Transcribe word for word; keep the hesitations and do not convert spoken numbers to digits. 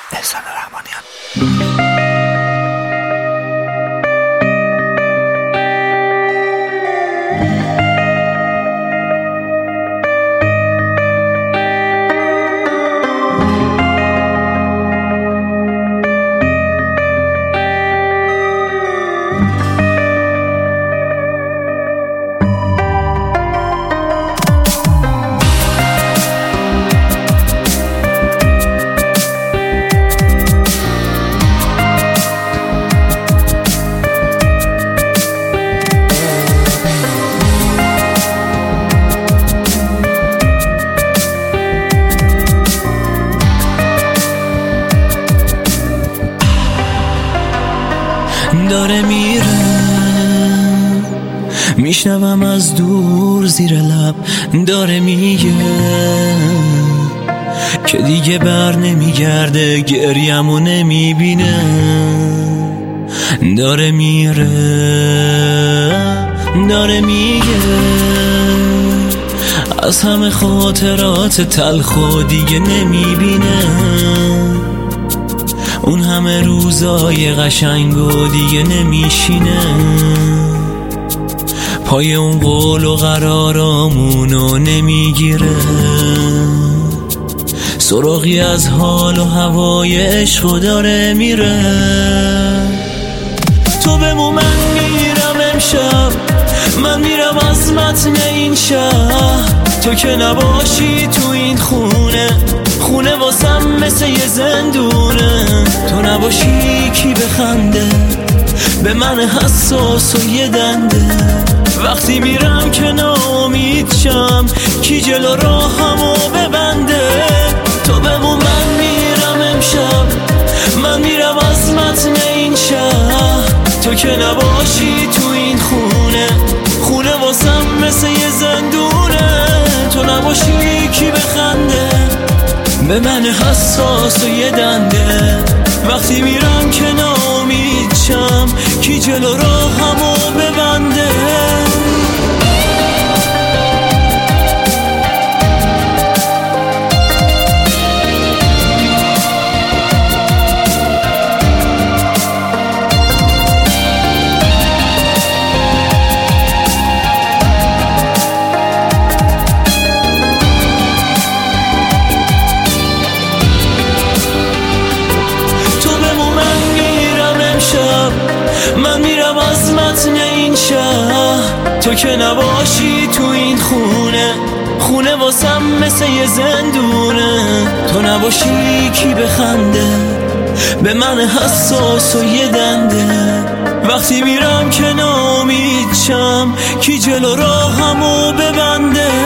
احسان رحمانیان. داره میره، میشنوم از دور زیر لب داره میگه که دیگه بر نمیگرده، گریمو نمیبینه. داره میره، داره میگه از همه خاطرات تلخ دیگه نمیبینه. اون همه روزای قشنگ و دیگه نمیشینه، پای اون قول و قرارامونو نمیگیره. سراغی از حال و هوای عشق داره میره. تو بمو، من میرم امشب، من میرم از متن این شهر. تو که نباشی تو این خونه، خونه واسم مثل یه زندونه. تو نباشی کی بخنده به من حساس و یه دنده. وقتی میرم که ناامید شم، کی جلو راهمو ببنده. تو بمون، من میرم امشب، من میرم از متن این شهر. تو که نباشی تو این خونه، خونه واسم مثل یه زندونه. تو نباشی کی بخنده به من حساس و یه دنده. وقتی میرم که ناامید شم، کی جلو راهمو ببنده. من میرم از متن این شهر. تو که نباشی تو این خونه، خونه واسم مثل یه زندونه. تو نباشی کی بخنده به من حساس و یه دنده. وقتی میرم که ناامید شم، کی جلو راهمو ببنده.